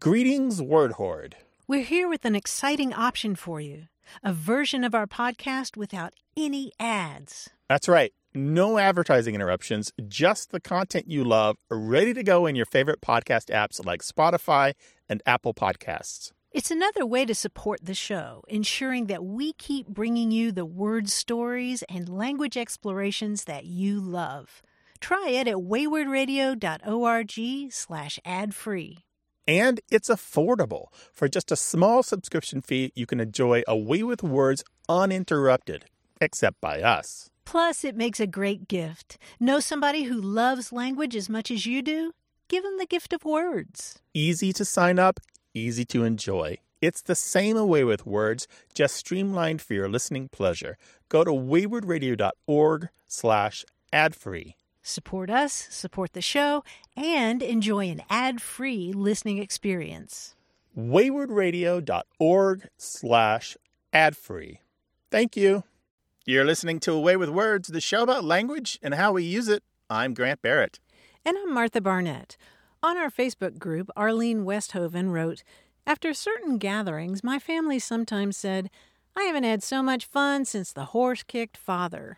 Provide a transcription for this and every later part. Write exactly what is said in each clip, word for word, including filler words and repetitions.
Greetings, Word Horde. We're here with an exciting option for you, a version of our podcast without any ads. That's right. No advertising interruptions, just the content you love, ready to go in your favorite podcast apps like Spotify and Apple Podcasts. It's another way to support the show, ensuring that we keep bringing you the word stories and language explorations that you love. Try it at waywardradio.org slash ad-free. And it's affordable. For just a small subscription fee, you can enjoy A Way with Words uninterrupted, except by us. Plus, it makes a great gift. Know somebody who loves language as much as you do? Give them the gift of words. Easy to sign up, easy to enjoy. It's the same A Way with Words, just streamlined for your listening pleasure. Go to waywardradio.org slash ad-free. Support us, support the show, and enjoy an ad-free listening experience. waywardradio.org slash ad-free. Thank you. You're listening to A Way with Words, the show about language and how we use it. I'm Grant Barrett. And I'm Martha Barnett. On our Facebook group, Arlene Westhoven wrote, "After certain gatherings, my family sometimes said, 'I haven't had so much fun since the horse kicked father.'"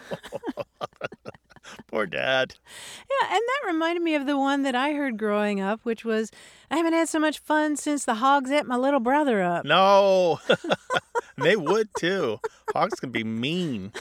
Poor Dad. Yeah, and that reminded me of the one that I heard growing up, which was, "I haven't had so much fun since the hogs ate my little brother up." No. They would, too. Hogs can be mean.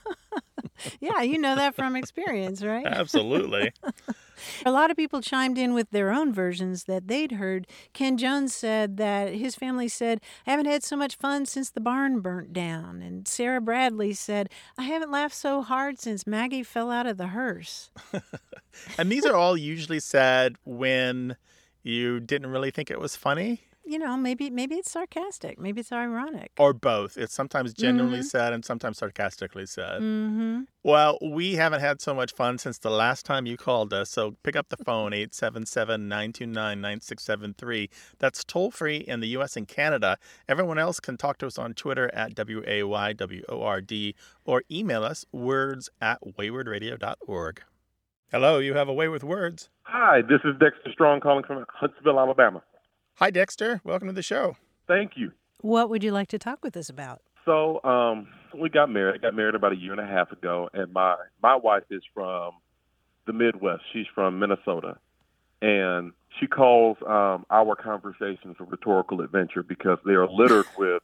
Yeah, you know that from experience, right? Absolutely. A lot of people chimed in with their own versions that they'd heard. Ken Jones said that his family said, "I haven't had so much fun since the barn burnt down." And Sarah Bradley said, "I haven't laughed so hard since Maggie fell out of the hearse." And these are all usually said when you didn't really think it was funny. You know, maybe maybe it's sarcastic. Maybe it's ironic. Or both. It's sometimes genuinely Mm-hmm. said and sometimes sarcastically said. Mm-hmm. Well, we haven't had so much fun since the last time you called us, so pick up the phone, eight seven seven, nine two nine, nine six seven three. That's toll-free in the U S and Canada. Everyone else can talk to us on Twitter at W A Y W O R D or email us words at waywardradio dot org. Hello, you have A Way with Words. Hi, this is Dexter Strong calling from Huntsville, Alabama. Hi, Dexter. Welcome to the show. Thank you. What would you like to talk with us about? So um, we got married. I got married about a year and a half ago, and my, my wife is from the Midwest. She's from Minnesota, and she calls um, our conversations a rhetorical adventure because they are littered with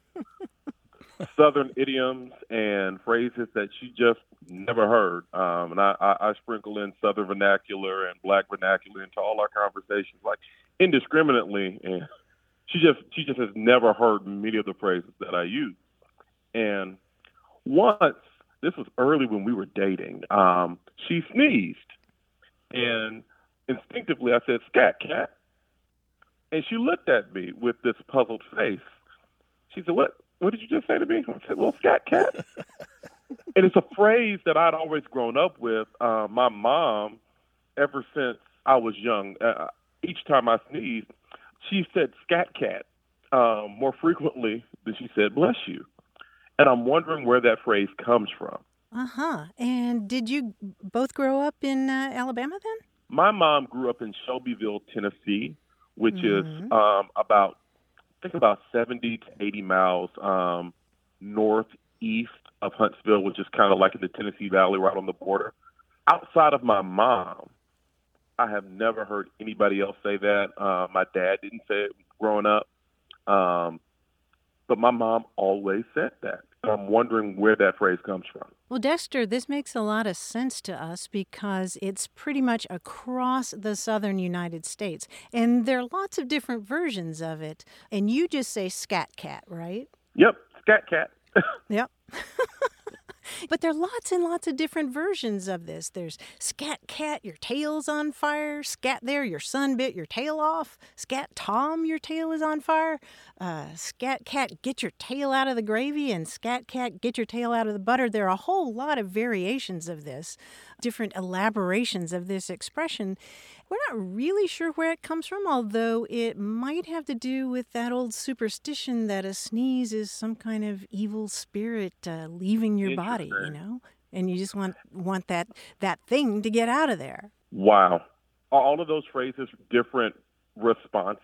Southern idioms and phrases that she just never heard. Um, and I, I, I sprinkle in Southern vernacular and Black vernacular into all our conversations, like indiscriminately. And she just she just has never heard many of the phrases that I use. And once, this was early when we were dating, um, she sneezed. And instinctively I said, "Scat cat." And she looked at me with this puzzled face. She said, "What? What did you just say to me?" I said, "Well, scat cat." And it's a phrase that I'd always grown up with. Uh, my mom, ever since I was young, uh, each time I sneezed, she said "scat cat" um, more frequently than she said "bless you." And I'm wondering where that phrase comes from. Uh-huh. And did you both grow up in uh, Alabama then? My mom grew up in Shelbyville, Tennessee, which Mhm. is um, about, I think about seventy to eighty miles um, northeast of Huntsville, which is kind of like in the Tennessee Valley, right on the border. Outside of my mom, I have never heard anybody else say that. Uh, my dad didn't say it growing up. Um, but my mom always said that. I'm wondering where that phrase comes from. Well, Dexter, this makes a lot of sense to us because it's pretty much across the southern United States. And there are lots of different versions of it. And you just say "scat cat," right? Yep, scat cat. Yep. But there are lots and lots of different versions of this. There's "scat cat, your tail's on fire." "Scat there, your son bit your tail off." "Scat Tom, your tail is on fire." Uh, "scat cat, get your tail out of the gravy." And "scat cat, get your tail out of the butter." There are a whole lot of variations of this, different elaborations of this expression. We're not really sure where it comes from, although it might have to do with that old superstition that a sneeze is some kind of evil spirit uh, leaving your body, you know? And you just want want that, that thing to get out of there. Wow. Are all of those phrases different responses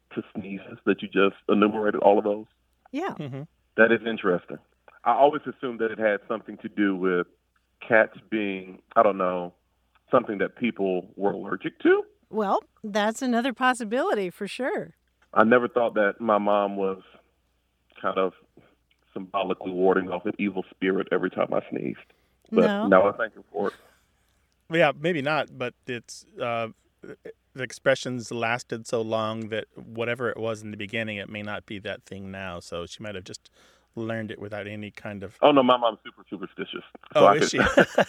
to sneezes that you just enumerated all of those. Yeah. Mm-hmm. That is interesting. I always assumed that it had something to do with cats being, I don't know, something that people were allergic to. Well, that's another possibility for sure. I never thought that my mom was kind of symbolically warding off an evil spirit every time I sneezed. But No. now I thank her for it. Yeah, maybe not, but it's uh, the expressions lasted so long that whatever it was in the beginning, it may not be that thing now. So she might have just learned it without any kind of. Oh no, my mom's super superstitious. So Oh, I is could-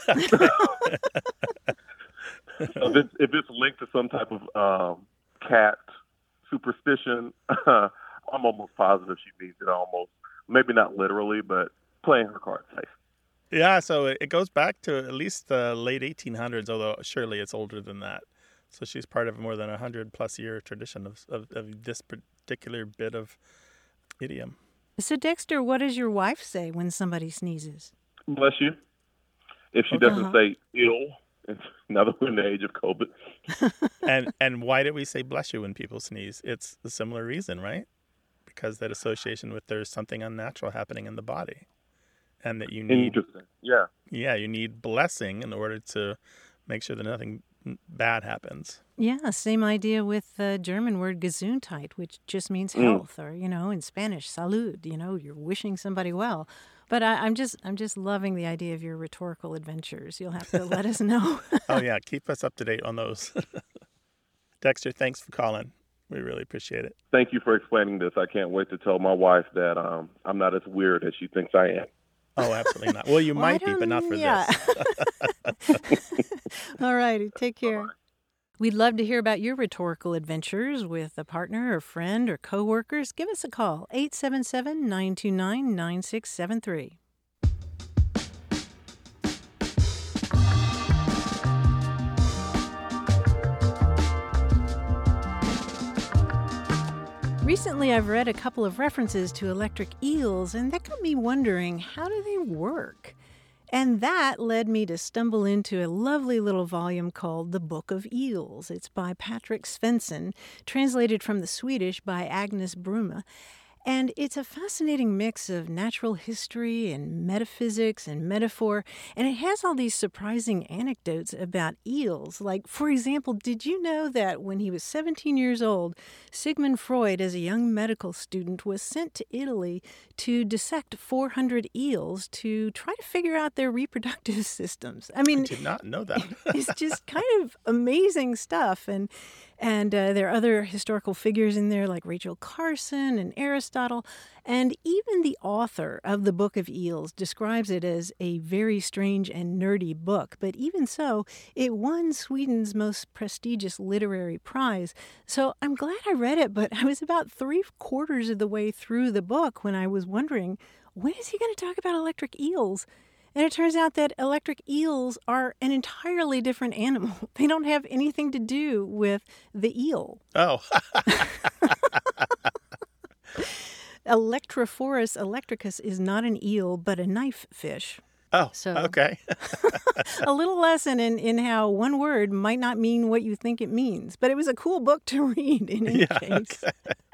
she? So if, it's, if it's linked to some type of um, cat superstition, I'm almost positive she means it almost, maybe not literally, but playing her cards safe. Yeah, so it goes back to at least the late eighteen hundreds, although surely it's older than that. So she's part of more than a hundred plus year tradition of, of, of this particular bit of idiom. So, Dexter, what does your wife say when somebody sneezes? Bless you. If she Okay. doesn't Uh-huh. say ill, now that we're in the age of COVID, And and why do we say bless you when people sneeze? It's a similar reason, right? Because that association with there's something unnatural happening in the body. And that you need, interesting. Yeah. yeah, you need blessing in order to make sure that nothing bad happens. Yeah, same idea with the German word Gesundheit, which just means Mm. health, or, you know, in Spanish, salud, you know, you're wishing somebody well. But I, I'm just I'm just loving the idea of your rhetorical adventures. You'll have to let us know. Oh, yeah, keep us up to date on those. Dexter, thanks for calling. We really appreciate it. Thank you for explaining this. I can't wait to tell my wife that um, I'm not as weird as she thinks I am. Oh, absolutely not. Well, you Well, I might be, but not don't- for yeah. this. All righty, take care. We'd love to hear about your rhetorical adventures with a partner or friend or coworkers. Give us a call, eight seven seven, nine two nine, nine six seven three. Recently, I've read a couple of references to electric eels, and that got me wondering, how do they work? And that led me to stumble into a lovely little volume called The Book of Eels. It's by Patrick Svensson, translated from the Swedish by Agnes Bruma. And it's a fascinating mix of natural history and metaphysics and metaphor. And it has all these surprising anecdotes about eels. Like, for example, did you know that when he was seventeen years old, Sigmund Freud, as a young medical student, was sent to Italy to dissect four hundred eels to try to figure out their reproductive systems? I I mean, did not know that. it's just kind of amazing stuff. And and uh, there are other historical figures in there like Rachel Carson and Aristotle. And even the author of the Book of Eels describes it as a very strange and nerdy book. But even so, it won Sweden's most prestigious literary prize. So I'm glad I read it, but I was about three quarters of the way through the book when I was wondering, when is he going to talk about electric eels? And it turns out that electric eels are an entirely different animal. They don't have anything to do with the eel. Oh, Electrophorus electricus is not an eel, but a knife fish. oh, So- okay. A little lesson in, in how one word might not mean what you think it means. But it was a cool book to read in any Yeah, case.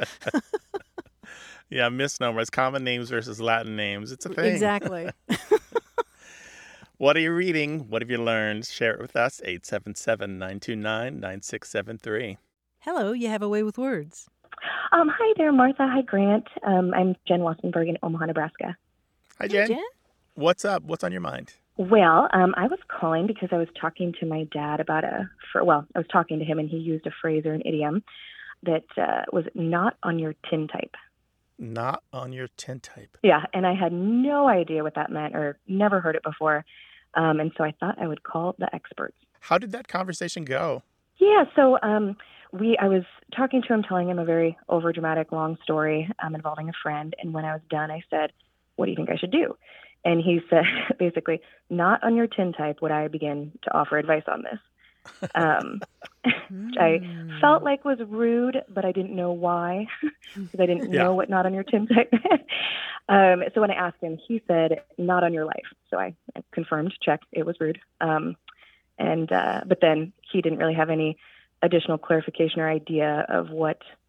Yeah, misnomers, common names versus Latin names. It's a thing. Exactly. What are you reading? What have you learned? Share it with us, eight seven seven, nine two nine, nine six seven three. Hello, you have a way with words. Um, hi there, Martha. Hi, Grant. Um, I'm Jen Wassenberg in Omaha, Nebraska. Hi, Hey, Jen. Jen? What's up? What's on your mind? Well, um, I was calling because I was talking to my dad about a, for, well, I was talking to him and he used a phrase or an idiom that uh, was not on your tin type. Not on your tin type. Yeah, and I had no idea what that meant or never heard it before. Um, and so I thought I would call the experts. How did that conversation go? Yeah, so um, we I was talking to him, telling him a very overdramatic long story um, involving a friend. And when I was done, I said, what do you think I should do? And he said, basically, not on your tin type would I begin to offer advice on this. Um, I Hmm. felt like was rude, but I didn't know why because I didn't Yeah. know what not on your tin type meant. um, so when I asked him, he said, not on your life. So I confirmed, checked, it was rude. Um, and uh, but then he didn't really have any additional clarification or idea of what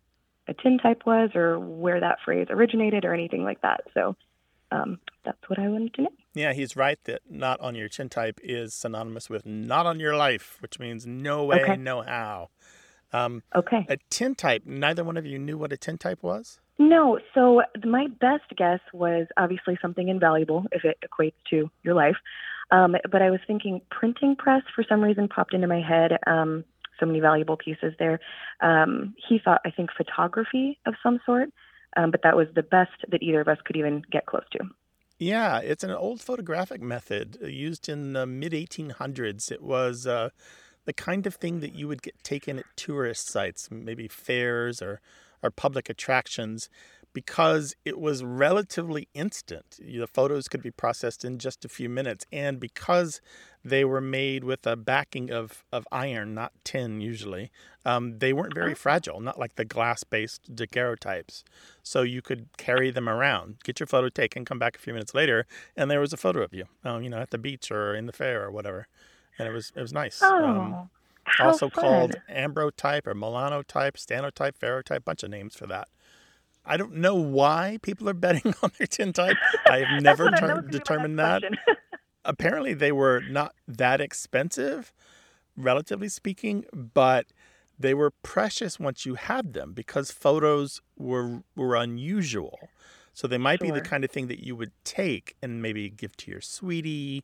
a tintype was or where that phrase originated or anything like that. So um, that's what I wanted to know. Yeah, he's right that not on your tintype is synonymous with not on your life, which means no way, Okay. no how. Um, Okay. a tintype, neither one of you knew what a tintype was? No, so my best guess was obviously something invaluable if it equates to your life. Um, but I was thinking printing press for some reason popped into my head. Um, so many valuable pieces there. Um, he thought, I think, photography of some sort, um, but that was the best that either of us could even get close to. Yeah, it's an old photographic method used in the mid eighteen hundreds. It was uh, the kind of thing that you would get taken at tourist sites, maybe fairs or, or public attractions, because it was relatively instant. The photos could be processed in just a few minutes. And because they were made with a backing of, of iron, not tin usually, um, they weren't very fragile, not like the glass-based daguerreotypes. So you could carry them around, get your photo taken, come back a few minutes later, and there was a photo of you, um, you know, at the beach or in the fair or whatever. And it was it was nice. Oh, Um, how also fun. called ambrotype or melanotype, stanotype, ferrotype, bunch of names for that. I don't know why people are betting on their tintype. I have never That's what I- ter- that was gonna be my determined next that. question. Apparently, they were not that expensive, relatively speaking, but they were precious once you had them because photos were were unusual. So they might be the Sure. kind of thing that you would take and maybe give to your sweetie,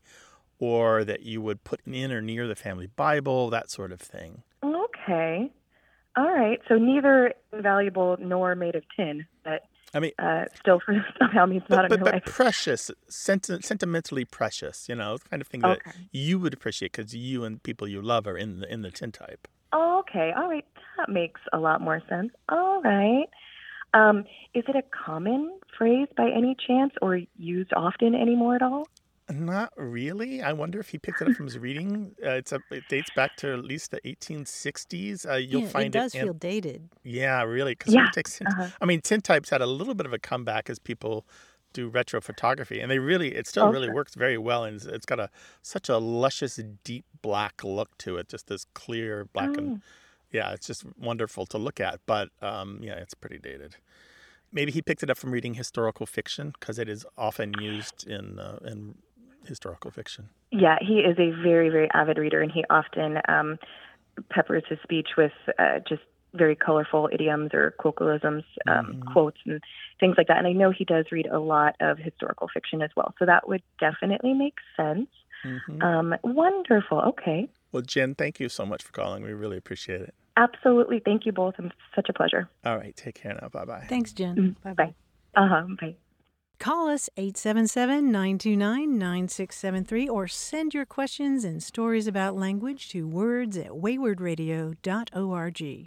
or that you would put in or near the family Bible, that sort of thing. Okay. All right. So neither invaluable nor made of tin, but I mean, uh, still for somehow means but, not in but, your but life. precious, senti- sentimentally precious, you know, the kind of thing that Okay. you would appreciate because you and people you love are in the in the tintype. Okay. All right. That makes a lot more sense. All right. Um, is it a common phrase by any chance or used often anymore at all? Not really. I wonder if he picked it up from his reading. Uh, it's a, it dates back to at least the eighteen sixties. Uh, you'll Yeah, find it does in, feel dated. yeah, really, because Yeah. it takes. Uh-huh. I mean, tintypes had a little bit of a comeback as people do retro photography, and they really, it still Oh, really sure. works very well, and it's, it's got a such a luscious, deep black look to it, just this clear black Oh. and yeah, it's just wonderful to look at. But um, yeah, it's pretty dated. Maybe he picked it up from reading historical fiction because it is often used in uh, in historical fiction. Yeah, he is a very, very avid reader, and he often um, peppers his speech with uh, just very colorful idioms or colloquialisms, um, Mhm. quotes, and things like that. And I know he does read a lot of historical fiction as well, so that would definitely make sense. hmm Um, wonderful. Okay. Well, Jen, thank you so much for calling. We really appreciate it. Absolutely. Thank you both. It's such a pleasure. All right, take care now. Bye bye. Thanks, Jen. Mm, Bye-bye. Bye. Uh-huh. Bye. Call us eight seven seven, nine two nine, nine six seven three or send your questions and stories about language to words at wayward radio dot org.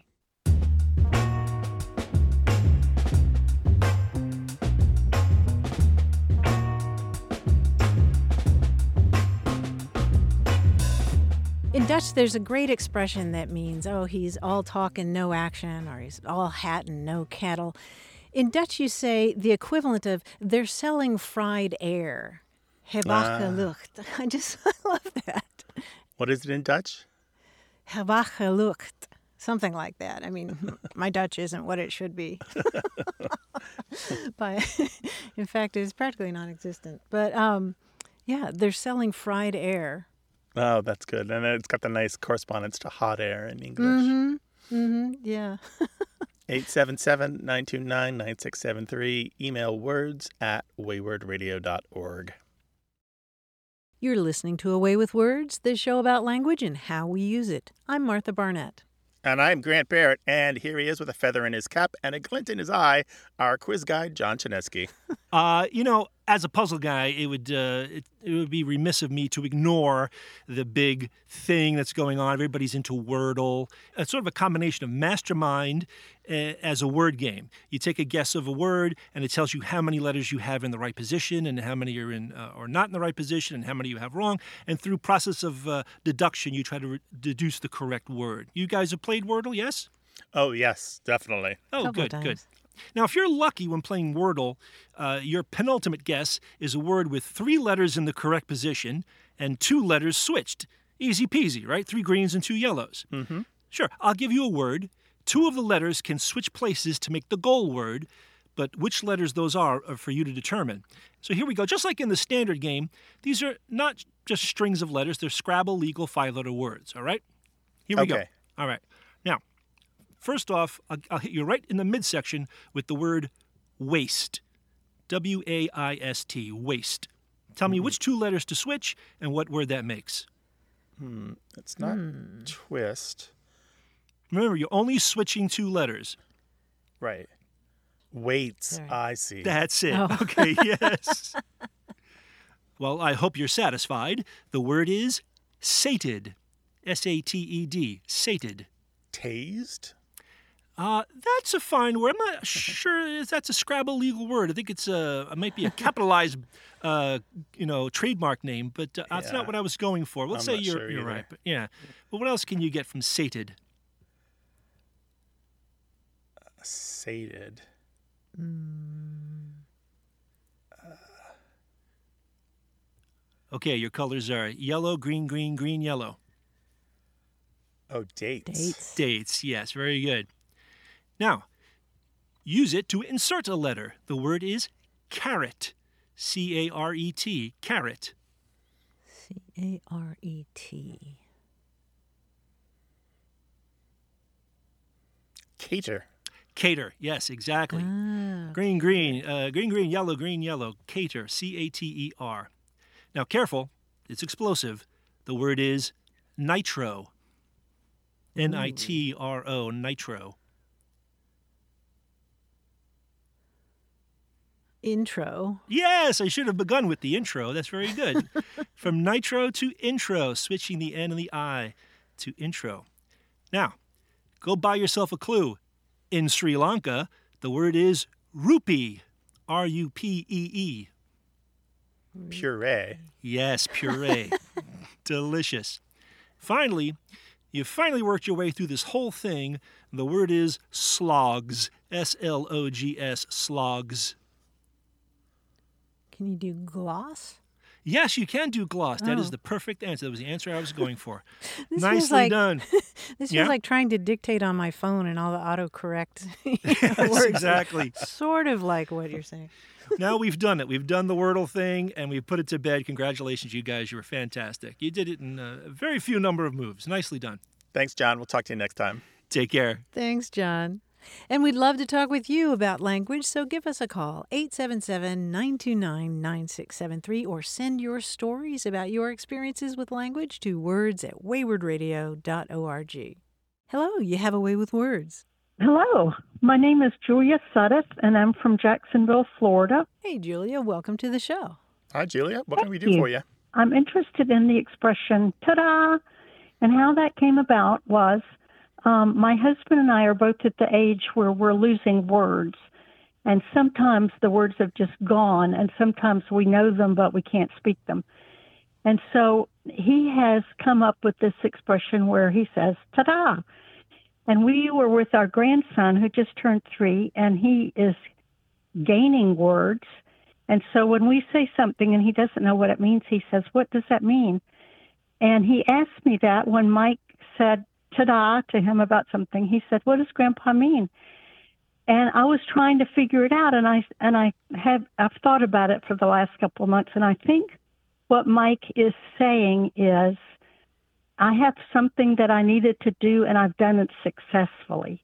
In Dutch, there's a great expression that means, oh, he's all talk and no action, or he's all hat and no cattle. In Dutch, you say the equivalent of, they're selling fried air. Gebakken Ah. lucht. I just I love that. What is it in Dutch? Gebakken lucht. Something like that. I mean, my Dutch isn't what it should be. But in fact, it's practically non-existent. But um, yeah, they're selling fried air. Oh, that's good. And it's got the nice correspondence to hot air in English. Mm-hmm. Mm-hmm. Yeah. eight seven seven, nine two nine, nine six seven three. Email words at wayward radio dot org. You're listening to Away with Words, the show about language and how we use it. I'm Martha Barnett. And I'm Grant Barrett, and here he is with a feather in his cap and a glint in his eye, our quiz guide, John Chinesky. Uh, you know, as a puzzle guy, it would uh, it, it would be remiss of me to ignore the big thing that's going on. Everybody's into Wordle. It's sort of a combination of Mastermind uh, as a word game. You take a guess of a word, and it tells you how many letters you have in the right position, and how many are in uh, or not in the right position, and how many you have wrong. And through process of uh, deduction, you try to re- deduce the correct word. You guys have played Wordle, yes? Oh, yes, definitely. Oh, Couple good, times. good. Now, if you're lucky when playing Wordle, uh, your penultimate guess is a word with three letters in the correct position and two letters switched. Easy peasy, right? Three greens and two yellows. Mm-hmm. Sure, I'll give you a word. two of the letters can switch places to make the goal word, but which letters those are are for you to determine. So here we go. Just like in the standard game, these are not just strings of letters. They're Scrabble legal five-letter words, all right? Here we Okay. go. All right. Now, first off, I'll, I'll hit you right in the midsection with the word waist. W A I S T, waist. Tell me which two letters to switch and what word that makes. Hmm. It's not twist. Remember, you're only switching two letters. Right. Weights. Right. I see. That's it. Oh. Okay, yes. Well, I hope you're satisfied. The word is sated. S A T E D, sated. Tased? Uh, that's a fine word. I'm not sure if that's a Scrabble legal word. I think it's a, it might be a capitalized, uh, you know, trademark name, but uh, that's Yeah. not what I was going for. Let's I'm say not you're sure you're either. right. But yeah. But what else can you get from sated? Sated. Okay, your colors are yellow, green, green, green, yellow. Oh, dates. Dates. Dates, yes, very good. Now, use it to insert a letter. The word is carrot. C A R E T, carrot. C A R E T. Cater. Cater, yes, exactly. Ah, Green, green, uh, green, green, yellow, green, yellow. Cater, C A T E R. Now, careful, it's explosive. The word is nitro. N I T R O, nitro. intro. Yes, I should have begun with the intro. That's very good. From nitro to intro, switching the N and the I to intro. Now, go buy yourself a clue. In Sri Lanka, the word is rupee. R U P E E. Puree. Yes, puree. Delicious. Finally, you've finally worked your way through this whole thing. The word is slogs. S L O G S, slogs. Can you do gloss? Yes, you can do gloss. That is Oh. the perfect answer. That was the answer I was going for. This feels Nicely like- done. This Yeah? feels like trying to dictate on my phone and all the autocorrect you know, Yes, words. exactly. Sort of like what you're saying. Now we've done it. We've done the Wordle thing, and we've put it to bed. Congratulations, you guys. You were fantastic. You did it in a very few number of moves. Nicely done. Thanks, John. We'll talk to you next time. Take care. Thanks, John. And we'd love to talk with you about language, so give us a call, eight seven seven, nine two nine, nine six seven three, or send your stories about your experiences with language to words at wayward radio dot org. Hello, you have a way with words. Hello, my name is Julia Sudduth, and I'm from Jacksonville, Florida. Hey, Julia, welcome to the show. Hi, Julia. What can we do you. for you? I'm interested in the expression "ta-da," and how that came about was um, my husband and I are both at the age where we're losing words, and sometimes the words have just gone, and sometimes we know them but we can't speak them. And so he has come up with this expression where he says "ta-da." And we were with our grandson who just turned three, and he is gaining words. And so when we say something and he doesn't know what it means, he says, "What does that mean?" And he asked me that when Mike said ta-da to him about something. He said, "What does Grandpa mean?" And I was trying to figure it out, and I and I have I've thought about it for the last couple of months, and I think what Mike is saying is, I have something that I needed to do, and I've done it successfully.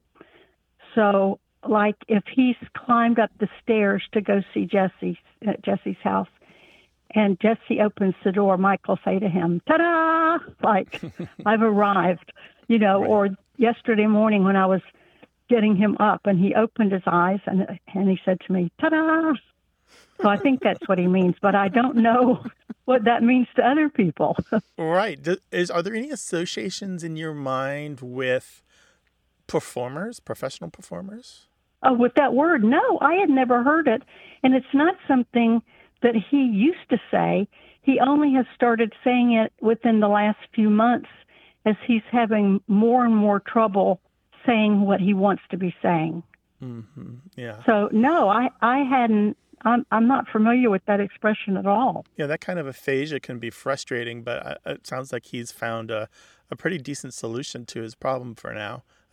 So, like if he's climbed up the stairs to go see Jesse at Jesse's house, and Jesse opens the door, Mike will say to him, "Ta-da!" Like, I've arrived, you know. Right. Or yesterday morning when I was getting him up, and he opened his eyes, and and he said to me, "Ta-da!" So I think that's what he means, but I don't know what that means to other people. Right. Do- Is are there any associations in your mind with performers, professional performers? Oh, with that word, no, I had never heard it. And it's not something that he used to say. He only has started saying it within the last few months as he's having more and more trouble saying what he wants to be saying. Mm-hmm. Yeah. So, no, I, I hadn't, I'm, I'm not familiar with that expression at all. Yeah, that kind of aphasia can be frustrating, but uh, it sounds like he's found a, a pretty decent solution to his problem for now.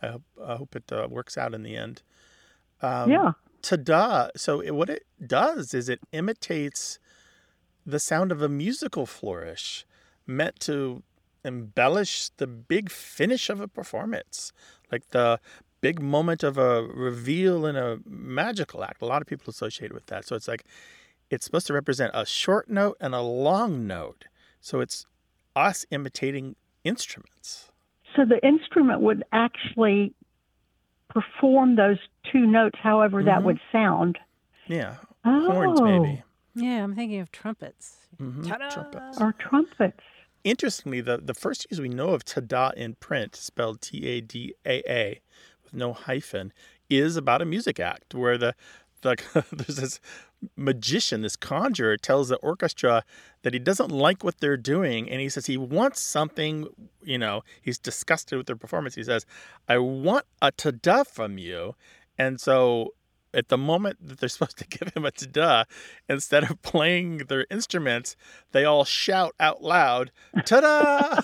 I hope I hope it uh, works out in the end. Um, Yeah. Ta-da! So it, what it does is it imitates the sound of a musical flourish, meant to embellish the big finish of a performance, like the big moment of a reveal in a magical act. A lot of people associate with that. So it's like it's supposed to represent a short note and a long note. So it's us imitating instruments. So the instrument would actually perform those two notes, however Mm-hmm. that would sound. Yeah, Oh. horns maybe. Yeah, I'm thinking of trumpets. Mm-hmm. Ta-da! Trumpets. Or trumpets. Interestingly, the, the first use we know of ta-da in print, spelled T A D A A, with no hyphen, is about a music act where the, the there's this magician, this conjurer, tells the orchestra that he doesn't like what they're doing, and he says he wants something, you know, he's disgusted with their performance. He says, I want a ta-da from you. And so at the moment that they're supposed to give him a ta-da, instead of playing their instruments, they all shout out loud, ta-da!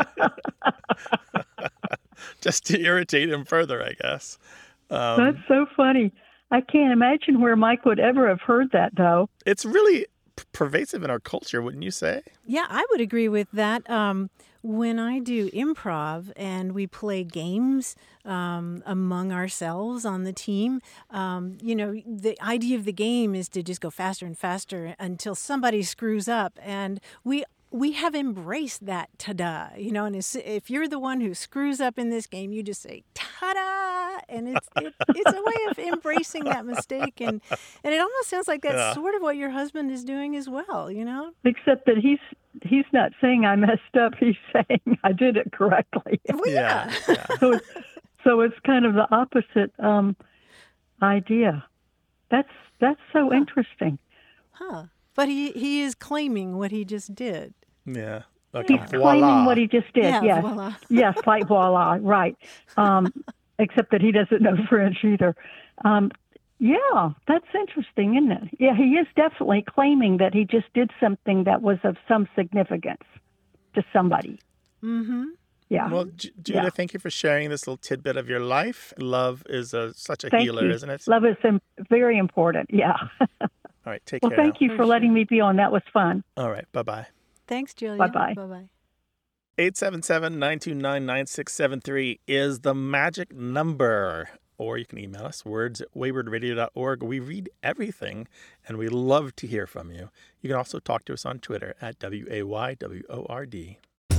Just to irritate him further, I guess. Um, That's so funny. I can't imagine where Mike would ever have heard that, though. it's really p- pervasive in our culture, wouldn't you say? Yeah, I would agree with that. Um, when I do improv and we play games um, among ourselves on the team, um, you know, the idea of the game is to just go faster and faster until somebody screws up. And we we have embraced that ta-da, you know, and it's, if you're the one who screws up in this game, you just say ta-da, and it's it, it's a way of embracing that mistake, and and it almost sounds like that's Yeah. sort of what your husband is doing as well, you know? Except that he's he's not saying I messed up. He's saying I did it correctly. Well, yeah. yeah. so, it's, so it's kind of the opposite um, idea. That's that's so interesting. Huh. But he, he is claiming what he just did. Yeah. Like He's a claiming voila. what he just did. Yeah, yes, voila. yes, like voila, right. Um, except that he doesn't know French either. Um, yeah, that's interesting, isn't it? Yeah, he is definitely claiming that he just did something that was of some significance to somebody. Mm-hmm. Yeah. Well, J- Judah, Yeah. thank you for sharing this little tidbit of your life. Love is a, such a Thank healer, you. isn't it? Love is im- very important. Yeah. All right, take Well, care. thank now. you for letting me be on. That was fun. All right, bye-bye. Thanks, Julia. Bye-bye. Bye-bye. eight seven seven, nine two nine, nine six seven three is the magic number. Or you can email us, words at wayward radio dot org. We read everything, and we love to hear from you. You can also talk to us on Twitter at W A Y W O R D.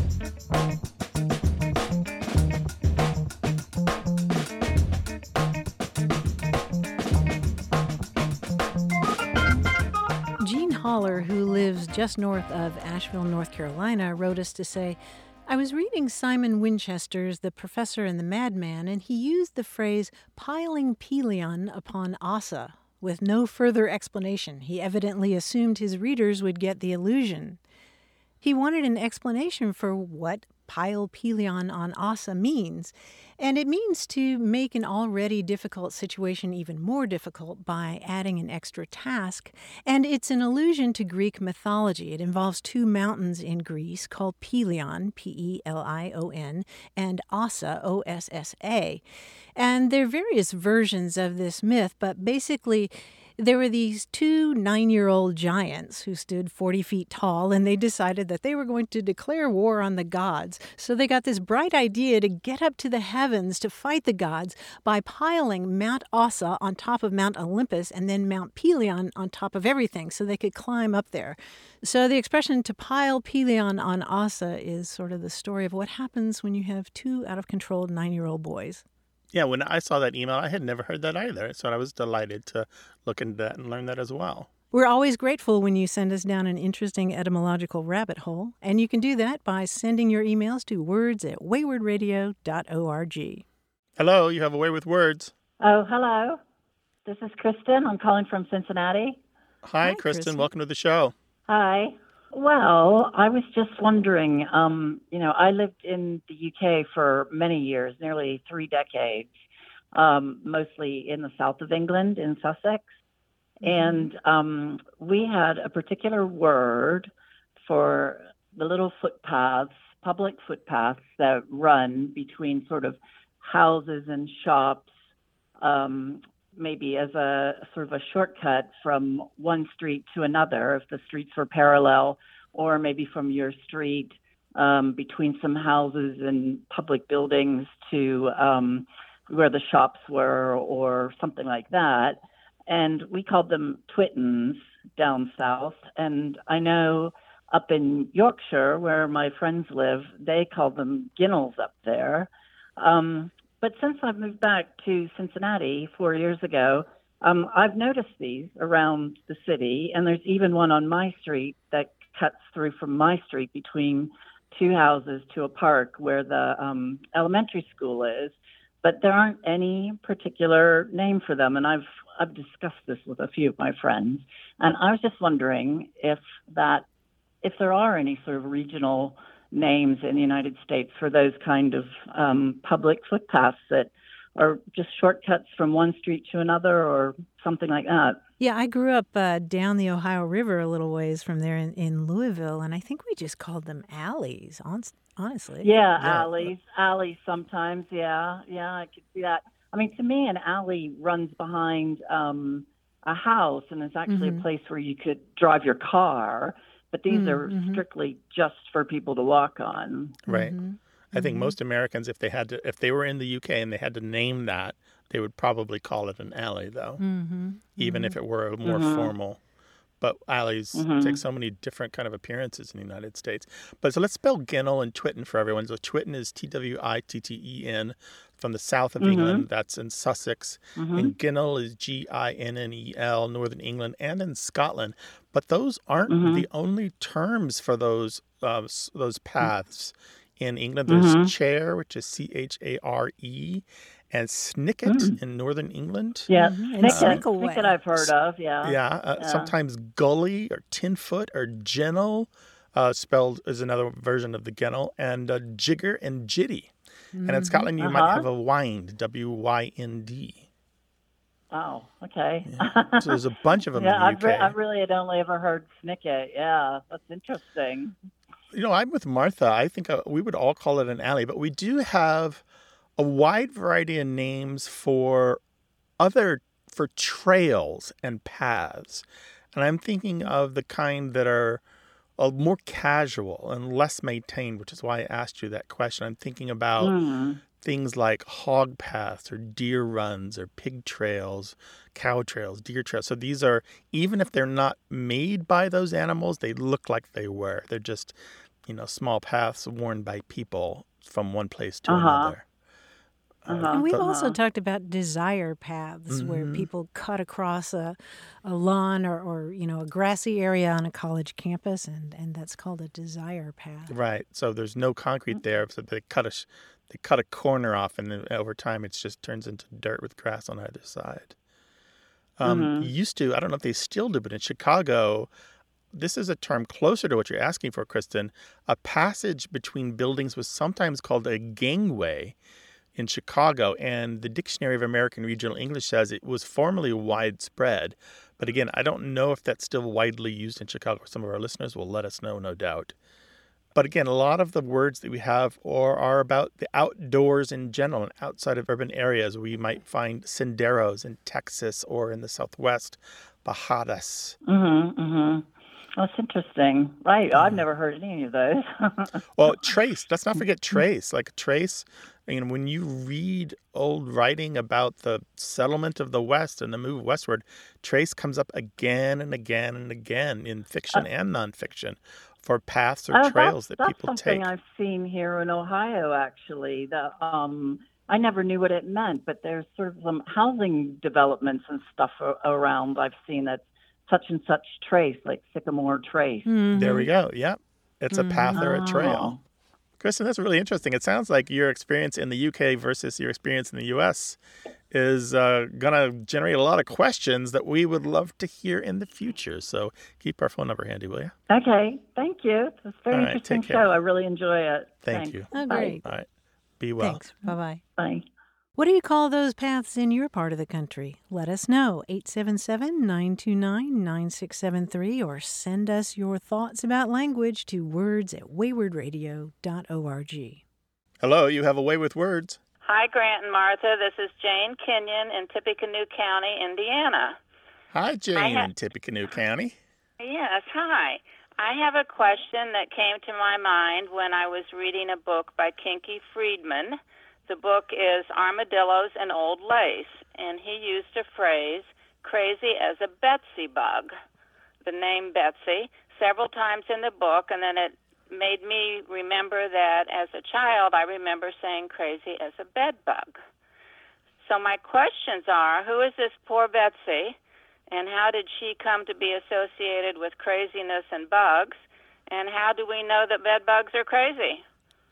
Gene Holler, who lives just north of Asheville, North Carolina, wrote us to say, I was reading Simon Winchester's The Professor and the Madman, and he used the phrase piling Pelion upon Asa with no further explanation. He evidently assumed his readers would get the illusion. He wanted an explanation for what pile Pelion on Asa means, and it means to make an already difficult situation even more difficult by adding an extra task, and it's an allusion to Greek mythology. It involves two mountains in Greece called Pelion, P E L I O N, and Ossa, O S S A. And there are various versions of this myth, but basically there were these two nine-year-old giants who stood forty feet tall, and they decided that they were going to declare war on the gods. So they got this bright idea to get up to the heavens to fight the gods by piling Mount Ossa on top of Mount Olympus and then Mount Pelion on top of everything so they could climb up there. So the expression to pile Pelion on Ossa is sort of the story of what happens when you have two out-of-control nine-year-old boys. Yeah, when I saw that email, I had never heard that either. So I was delighted to look into that and learn that as well. We're always grateful when you send us down an interesting etymological rabbit hole, and you can do that by sending your emails to words at wayward radio dot org. Hello, you have a way with words. Oh, hello. This is Kristen. I'm calling from Cincinnati. Hi, Hi, Kristen. Kristen. Welcome to the show. Hi. Well, I was just wondering, um, you know, I lived in the U K for many years, nearly three decades, um, mostly in the south of England, in Sussex. Mm-hmm. And um, we had a particular word for the little footpaths, public footpaths that run between sort of houses and shops, um, maybe as a sort of a shortcut from one street to another, if the streets were parallel, or maybe from your street um, between some houses and public buildings to um, where the shops were or something like that. And we called them Twittons down south. And I know up in Yorkshire, where my friends live, they call them Ginnels up there. Um, but since I've moved back to Cincinnati four years ago, um, I've noticed these around the city. And there's even one on my street that cuts through from my street between two houses to a park where the um, elementary school is. But there aren't any particular name for them. And I've I've discussed this with a few of my friends. And I was just wondering if that if there are any sort of regional names in the United States for those kind of um, public footpaths that are just shortcuts from one street to another or something like that. Yeah, I grew up uh, down the Ohio River a little ways from there in, in Louisville, and I think we just called them alleys, on, honestly. Yeah, Yeah. alleys, alleys sometimes, yeah, yeah, I could see that. I mean, to me, an alley runs behind um, a house, and it's actually Mhm. a place where you could drive your car, but these are Mhm. strictly just for people to walk on. Right. Mhm. I think Mhm. most Americans, if they had to, if they were in the U K and they had to name that, they would probably call it an alley, though, Mhm. even if it were a more Mhm. formal. But alleys Mhm. take so many different kind of appearances in the United States. But so let's spell Ginnel and Twitten for everyone. So Twitten is T W I T T E N from the south of Mhm. England. That's in Sussex. Mhm. And Ginnel is G I N N E L, Northern England, and in Scotland. But those aren't Mhm. the only terms for those uh, s- those paths. In England, there's Mhm. chair, which is C H A R E, and snicket Mm. in Northern England. Yeah, Mhm. And snicket, Snickleway. snicket I've heard of, yeah. Yeah, uh, Yeah. sometimes gully or tinfoot or gennel, uh, spelled is another version of the gennel, and uh, jigger and jitty. And in Mhm. Scotland, you might Uh-huh. have a wind, W Y N D. Oh, okay. Yeah. So there's a bunch of them yeah, in the I've U K. re- I really had only ever heard snicket. Yeah, that's interesting. You know, I'm with Martha. I think uh, we would all call it an alley, but we do have a wide variety of names for other for trails and paths. And I'm thinking of the kind that are uh, more casual and less maintained, which is why I asked you that question. I'm thinking about Mm. things like hog paths or deer runs or pig trails, cow trails, deer trails. So these are, even if they're not made by those animals, they look like they were. They're just, you know, small paths worn by people from one place to Uh-huh. another. Uh-huh. And we've but- also Uh-huh. talked about desire paths where Mhm. people cut across a, a lawn or, or, you know, a grassy area on a college campus, and, and that's called a desire path. Right. So there's no concrete there, so they cut a sh- they cut a corner off, and then over time it just turns into dirt with grass on either side. Um, Mhm. Used to, I don't know if they still do, but in Chicago, this is a term closer to what you're asking for, Kristen. A passage between buildings was sometimes called a gangway in Chicago, and the Dictionary of American Regional English says it was formerly widespread. But again, I don't know if that's still widely used in Chicago. Some of our listeners will let us know, no doubt. But again, a lot of the words that we have are, are about the outdoors in general and outside of urban areas. We might find senderos in Texas or in the Southwest, bajadas. Mm-hmm, mm-hmm. That's interesting. Right. I've never heard any of those. Well, trace. Let's not forget trace. Like trace, you know, when you read old writing about the settlement of the West and the move westward, trace comes up again and again and again in fiction and nonfiction for paths or Oh, trails that's, that that's people something take. I've seen here in Ohio, actually. The um, I never knew what it meant, but there's sort of some housing developments and stuff a- around. I've seen that such and such trace, like Sycamore Trace. There we go. Yep. It's a path or a trail. Oh. Kristen, that's really interesting. It sounds like your experience in the U K versus your experience in the U S is uh, going to generate a lot of questions that we would love to hear in the future. So keep our phone number handy, will you? Okay, thank you. It's a very All right, interesting take care. show. I really enjoy it. Thank Thanks. you. Oh, Bye. great. All right. Be well. Thanks. Bye-bye. Bye. What do you call those paths in your part of the country? Let us know, eight seven seven, nine two nine, nine six seven three, or send us your thoughts about language to words at wayward radio dot org. Hello, you have a way with words. Hi, Grant and Martha. This is Jane Kenyon in Tippecanoe County, Indiana. Hi, Jane ha- in Tippecanoe County. Yes, hi. I have a question that came to my mind when I was reading a book by Kinky Friedman. The book is Armadillos and Old Lace, and he used a phrase, crazy as a Betsy bug, the name Betsy, several times in the book, and then it made me remember that as a child I remember saying crazy as a bed bug. So my questions are, who is this poor Betsy, and how did she come to be associated with craziness and bugs, and how do we know that bed bugs are crazy?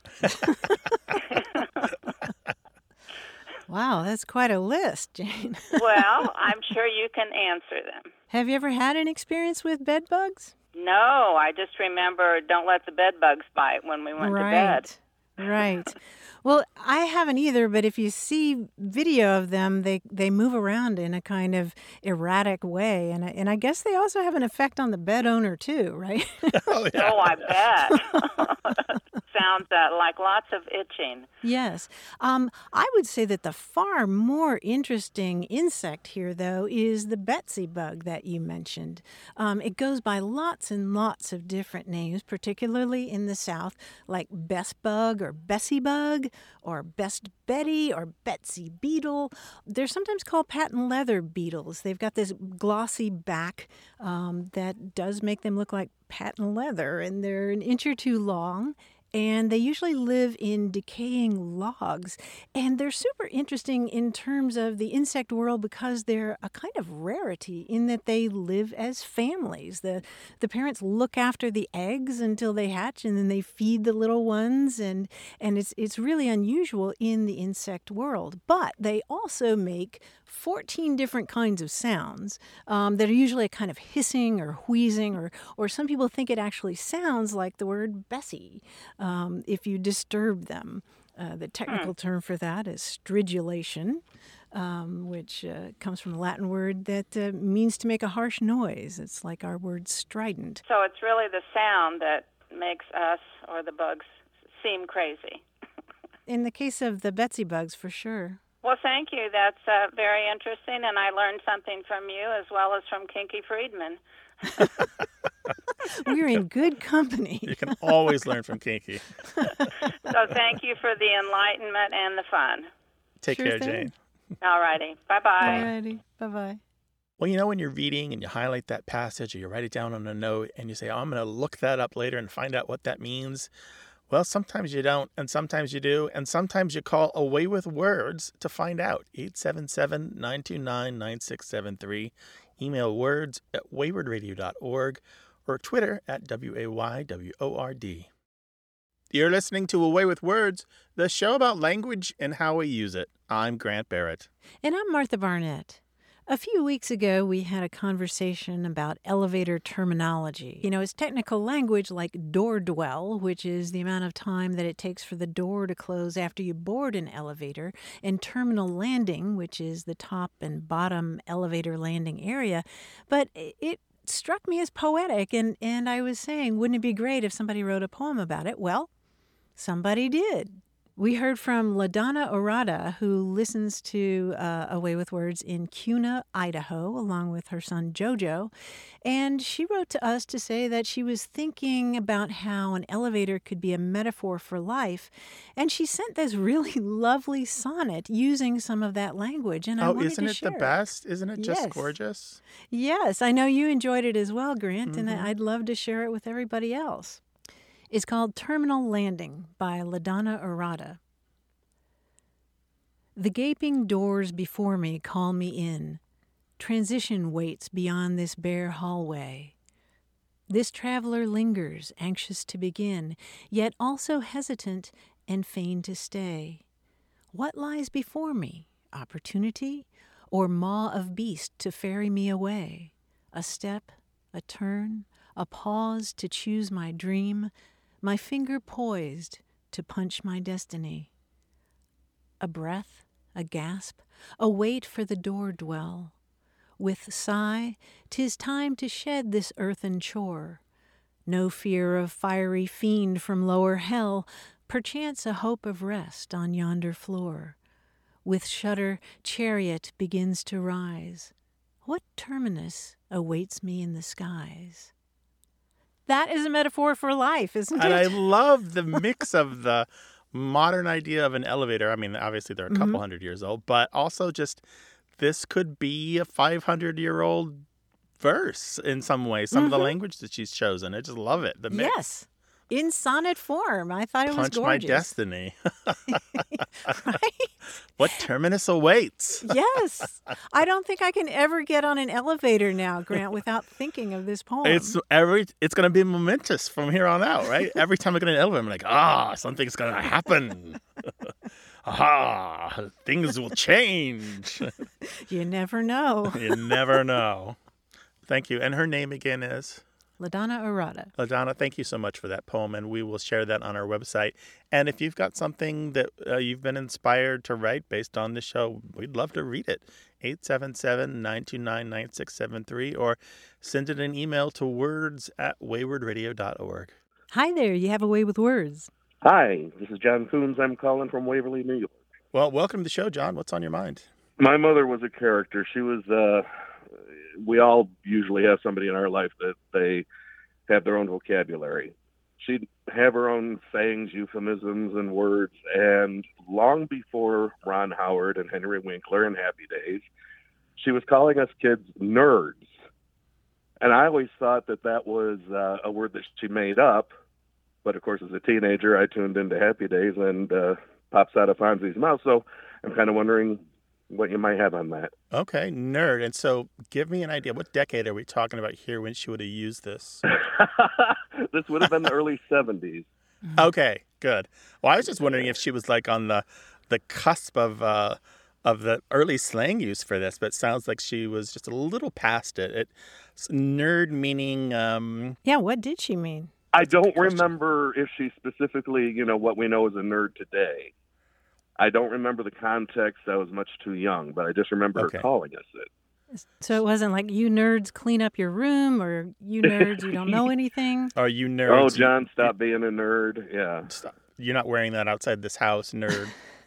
Wow, that's quite a list, Jane. Well, I'm sure you can answer them. Have you ever had an experience with bed bugs? No, I just remember don't let the bed bugs bite when we went right. to bed. Right. Well, I haven't either, but if you see video of them, they, they move around in a kind of erratic way. And I, and I guess they also have an effect on the bed owner, too, right? Oh, yeah. Oh, I bet. Sounds uh, like lots of itching. Yes. Um, I would say that the far more interesting insect here, though, is the Betsy bug that you mentioned. Um, it goes by lots and lots of different names, particularly in the South, like Best bug or Bessie bug or Best Betty or Betsy beetle. They're sometimes called patent leather beetles. They've got this glossy back um, that does make them look like patent leather, and they're an inch or two long. And they usually live in decaying logs. And they're super interesting in terms of the insect world because they're a kind of rarity in that they live as families. The the parents look after the eggs until they hatch, and then they feed the little ones. And, and it's, it's really unusual in the insect world. But they also make fourteen different kinds of sounds um, that are usually a kind of hissing or wheezing, or, or some people think it actually sounds like the word Bessie. Um, if you disturb them. Uh, the technical term for that is stridulation, um, which uh, comes from a Latin word that uh, means to make a harsh noise. It's like our word strident. So it's really the sound that makes us or the bugs seem crazy. In the case of the Betsy bugs, for sure. Well, thank you. That's uh, very interesting, and I learned something from you as well as from Kinky Friedman. We're in good company. You can always learn from Kinky. So thank you for the enlightenment and the fun. Take Sure care, thing. Jane. All righty. Bye-bye. All righty. Bye-bye. Well, you know, when you're reading and you highlight that passage or you write it down on a note and you say, oh, I'm going to look that up later and find out what that means. Well, sometimes you don't, and sometimes you do, and sometimes you call Away with Words to find out. eight seven seven, nine two nine, nine six seven three. Email words at wayward radio dot org or Twitter at W A Y W O R D. You're listening to Away with Words, the show about language and how we use it. I'm Grant Barrett. And I'm Martha Barnett. A few weeks ago, we had a conversation about elevator terminology. You know, it's technical language like door dwell, which is the amount of time that it takes for the door to close after you board an elevator, and terminal landing, which is the top and bottom elevator landing area. But it struck me as poetic, and, and I was saying, wouldn't it be great if somebody wrote a poem about it? Well, somebody did. We heard from LaDonna Orada, who listens to uh, Away with Words in Kuna, Idaho, along with her son Jojo. And she wrote to us to say that she was thinking about how an elevator could be a metaphor for life. And she sent this really lovely sonnet using some of that language. And I Oh, wanted isn't to it share the best? Isn't it just Yes. gorgeous? Yes, I know you enjoyed it as well, Grant, and Mhm. I'd love to share it with everybody else. It's called Terminal Landing by LaDonna Orada. The gaping doors before me call me in. Transition waits beyond this bare hallway. This traveler lingers, anxious to begin, yet also hesitant and fain to stay. What lies before me? Opportunity? Or maw of beast to ferry me away? A step, a turn, a pause to choose my dream, my finger poised to punch my destiny. A breath, a gasp, a wait for the door dwell. With sigh, 'tis time to shed this earthen chore. No fear of fiery fiend from lower hell, perchance a hope of rest on yonder floor. with shudder chariot begins to rise. What terminus awaits me in the skies? That is a metaphor for life, isn't it? And I love the mix of the modern idea of an elevator. I mean, obviously they're a couple Mhm. hundred years old, but also just this could be a five hundred year old verse in some way. Some of the Mhm. language that she's chosen. I just love it. The mix. Yes. In sonnet form. I thought it was Punch my gorgeous. destiny. Right? What terminus awaits? Yes. I don't think I can ever get on an elevator now, Grant, without thinking of this poem. It's every. It's going to be momentous from here on out, right? Every time I get in an elevator, I'm like, ah, something's going to happen. Ah, things will change. You never know. You never know. Thank you. And her name again is? LaDonna Arata. LaDonna, thank you so much for that poem, and we will share that on our website. And if you've got something that uh, you've been inspired to write based on the show, we'd love to read it. eight seven seven, nine two nine, nine six seven three, or send it an email to words at wayward radio dot org. Hi there. You have a way with words. Hi, this is John Coons. I'm calling from Waverly, New York. Well, welcome to the show, John. What's on your mind? My mother was a character. She was, uh, we all usually have somebody in our life that they have their own vocabulary. She'd have her own sayings, euphemisms, and words. And long before Ron Howard and Henry Winkler and Happy Days, she was calling us kids nerds. And I always thought that that was uh, a word that she made up. But, of course, as a teenager, I tuned into Happy Days and uh, pops out of Fonzie's mouth. So I'm kind of wondering what you might have on that. Okay, nerd. And so give me an idea. What decade are we talking about here when she would have used this? This would have been the early seventies. Okay, good. Well, I was just wondering if she was like on the the cusp of uh, of the early slang use for this, but it sounds like she was just a little past it. It nerd meaning um, Yeah, what did she mean? I don't remember if she specifically, you know, what we know as a nerd today. I don't remember the context. I was much too young, but I just remember Okay. her calling us it. So it wasn't like, you nerds clean up your room, or you nerds you don't know anything? are you Oh, nerds? John, stop being a nerd. Yeah. Stop. You're not wearing that outside this house, nerd.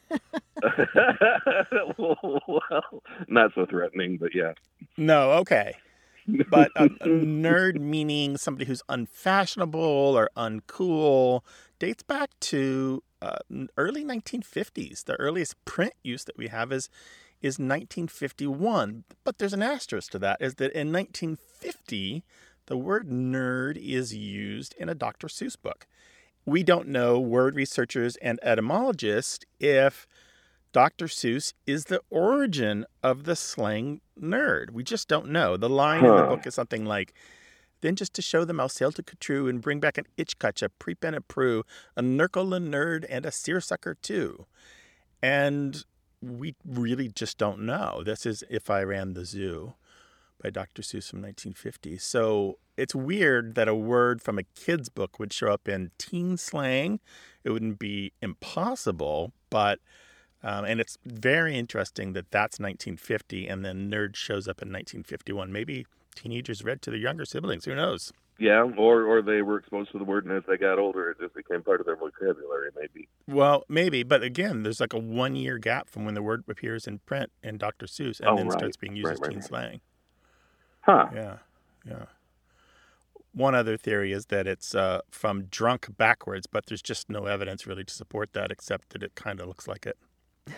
Well, not so threatening, but yeah. No, okay. But a, a nerd meaning somebody who's unfashionable or uncool dates back to uh, early nineteen fifties. The earliest print use that we have is is nineteen fifty-one. But there's an asterisk to that, is that in nineteen fifty, the word nerd is used in a Doctor Seuss book. We don't know, word researchers and etymologists, if Doctor Seuss is the origin of the slang nerd. We just don't know. The line in the Huh. book is something like, then just to show them I'll sail to Catrue and bring back an itchcutch, a preep and a prue, a nurgle, a nerd, and a seersucker too. And we really just don't know. This is If I Ran the Zoo by Doctor Seuss from nineteen fifty. So it's weird that a word from a kid's book would show up in teen slang. It wouldn't be impossible, but Um, and it's very interesting that that's nineteen fifty, and then nerd shows up in nineteen fifty-one. Maybe teenagers read to their younger siblings. Who knows? Yeah, or or they were exposed to the word, and as they got older, it just became part of their vocabulary, maybe. Well, maybe. But again, there's like a one-year gap from when the word appears in print in Doctor Seuss and Oh, then right. starts being used Right, as right, teen right. slang. Huh. Yeah, yeah. One other theory is that it's uh, from drunk backwards, but there's just no evidence really to support that, except that it kind of looks like it.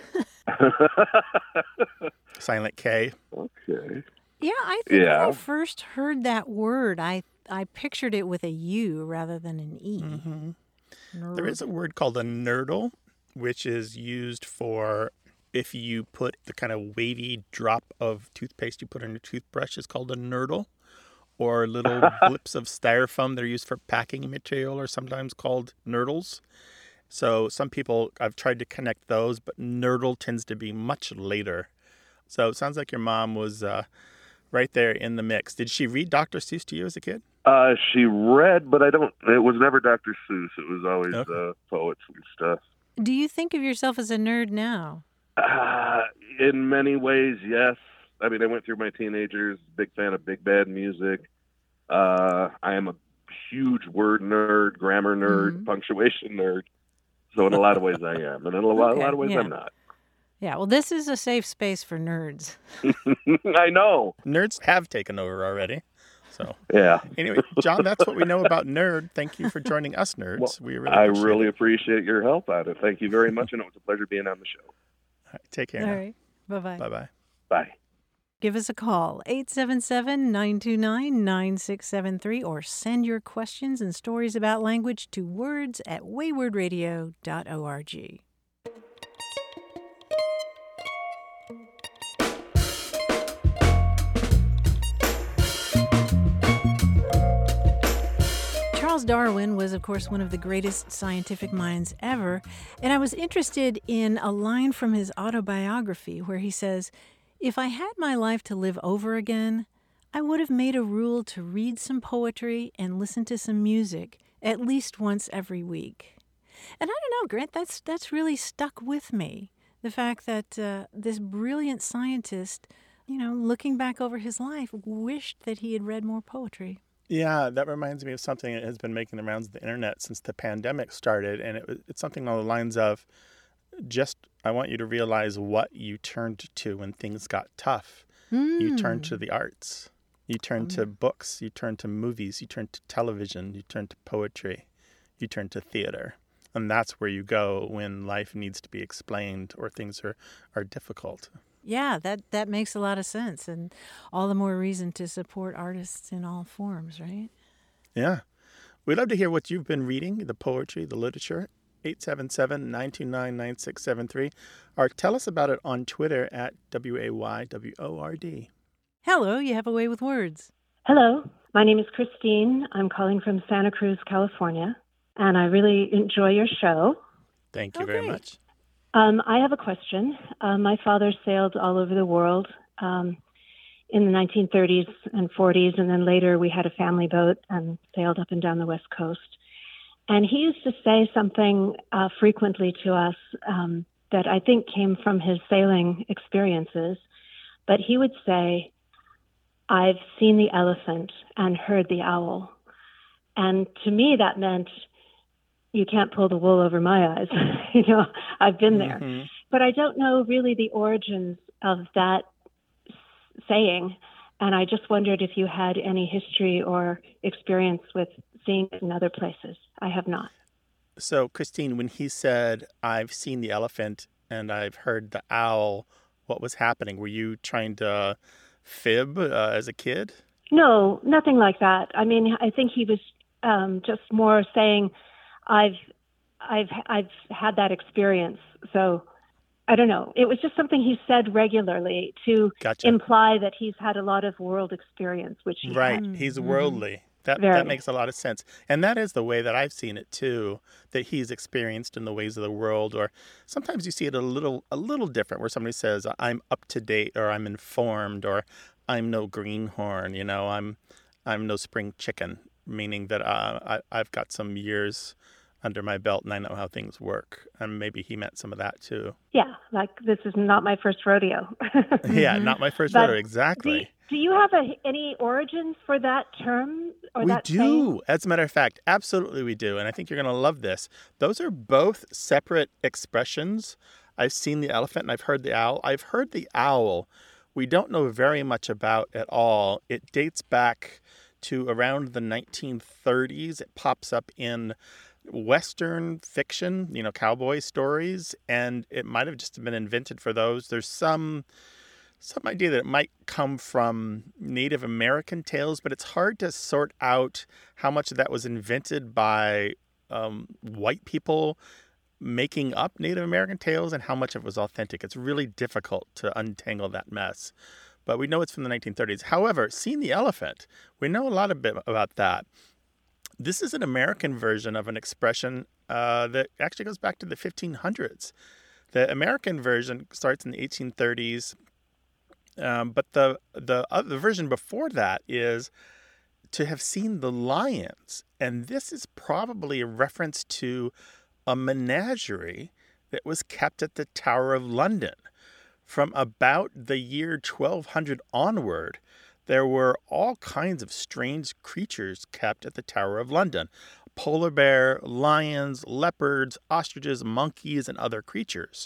Silent K. Okay. Yeah, I think when Yeah. I first heard that word, I I pictured it with a U rather than an E. Mm-hmm. Nerd. There is a word called a nurdle, which is used for if you put the kind of wavy drop of toothpaste you put on your toothbrush is called a nurdle, or little blips of styrofoam that are used for packing material are sometimes called nurdles. So some people, I've tried to connect those, but nurdle tends to be much later. So it sounds like your mom was uh, right there in the mix. Did she read Doctor Seuss to you as a kid? Uh, she read, but I don't. It was never Doctor Seuss. It was always Okay. uh, poets and stuff. Do you think of yourself as a nerd now? Uh, in many ways, yes. I mean, I went through my teenagers. Big fan of big bad music. Uh, I am a huge word nerd, grammar nerd, Mhm. punctuation nerd. So in a lot of ways, I am, and in a lot, a Okay, lot of ways, yeah. I'm not. Yeah, well, this is a safe space for nerds. I know. Nerds have taken over already. So Yeah. anyway, John, that's what we know about Nerd. Thank you for joining us, nerds. Well, we really I appreciate really it. appreciate your help out of it. Thank you very much, and it was a pleasure being on the show. All right, take care All now. right. Bye-bye. Bye-bye. Bye. Give us a call, eight seven seven, nine two nine, nine six seven three, or send your questions and stories about language to words at wayward radio dot org. Charles Darwin was, of course, one of the greatest scientific minds ever, and I was interested in a line from his autobiography where he says, "If I had my life to live over again, I would have made a rule to read some poetry and listen to some music at least once every week." And I don't know, Grant, that's that's really stuck with me. The fact that uh, this brilliant scientist, you know, looking back over his life, wished that he had read more poetry. Yeah, that reminds me of something that has been making the rounds of the internet since the pandemic started. And it, it's something along the lines of, just, I want you to realize what you turned to when things got tough. Mm. You turned to the arts. You turned to books. You turned to movies. You turned to television. You turned to poetry. You turned to theater. And that's where you go when life needs to be explained or things are, are difficult. Yeah, that, that makes a lot of sense. And all the more reason to support artists in all forms, right? Yeah. We'd love to hear what you've been reading, the poetry, the literature. eight seven seven, nine two nine, nine six seven three. Or tell us about it on Twitter at W A Y W O R D. Hello, you have a way with words. Hello, my name is Christine. I'm calling from Santa Cruz, California, and I really enjoy your show. Thank you Oh, very great. much. Um, I have a question. Uh, my father sailed all over the world um, in the nineteen thirties and forties, and then later we had a family boat and sailed up and down the West Coast. And he used to say something uh, frequently to us um, that I think came from his sailing experiences. But he would say, "I've seen the elephant and heard the owl." And to me, that meant, you can't pull the wool over my eyes. you know, I've been there. Mm-hmm. But I don't know really the origins of that s- saying. And I just wondered if you had any history or experience with seeing it in other places. I have not. So, Christine, when he said, "I've seen the elephant and I've heard the owl," what was happening? Were you trying to fib uh, as a kid? No, nothing like that. I mean, I think he was um, just more saying, I've, I've, I've had that experience. So I don't know. It was just something he said regularly to Gotcha. imply that he's had a lot of world experience, which he Right. had. He's Mm-hmm. worldly. That Very. that makes a lot of sense. And that is the way that I've seen it too, that he's experienced in the ways of the world. Or sometimes you see it a little a little different, where somebody says, "I'm up to date," or "I'm informed," or "I'm no greenhorn," you know, I'm I'm no spring chicken, meaning that uh, I, I've got some years under my belt and I know how things work. And maybe he meant some of that too. Yeah, like this is not my first rodeo. Yeah, not my first But rodeo, do, exactly. do you have a, any origins for that term or We that do. saying? As a matter of fact, absolutely we do. And I think you're going to love this. Those are both separate expressions. I've seen the elephant and I've heard the owl. I've heard the owl. We don't know very much about at all. It dates back to around the nineteen thirties. It pops up in Western fiction, you know, cowboy stories, and it might have just been invented for those. There's some some idea that it might come from Native American tales, but it's hard to sort out how much of that was invented by um, white people making up Native American tales and how much of it was authentic. It's really difficult to untangle that mess. But we know it's from the nineteen thirties. However, seeing the elephant, we know a lot a bit about that. This is an American version of an expression uh, that actually goes back to the fifteen hundreds. The American version starts in the eighteen thirties, um, but the the other version before that is to have seen the lions. And this is probably a reference to a menagerie that was kept at the Tower of London. From about the year twelve hundred onward, there were all kinds of strange creatures kept at the Tower of London. Polar bear, lions, leopards, ostriches, monkeys, and other creatures.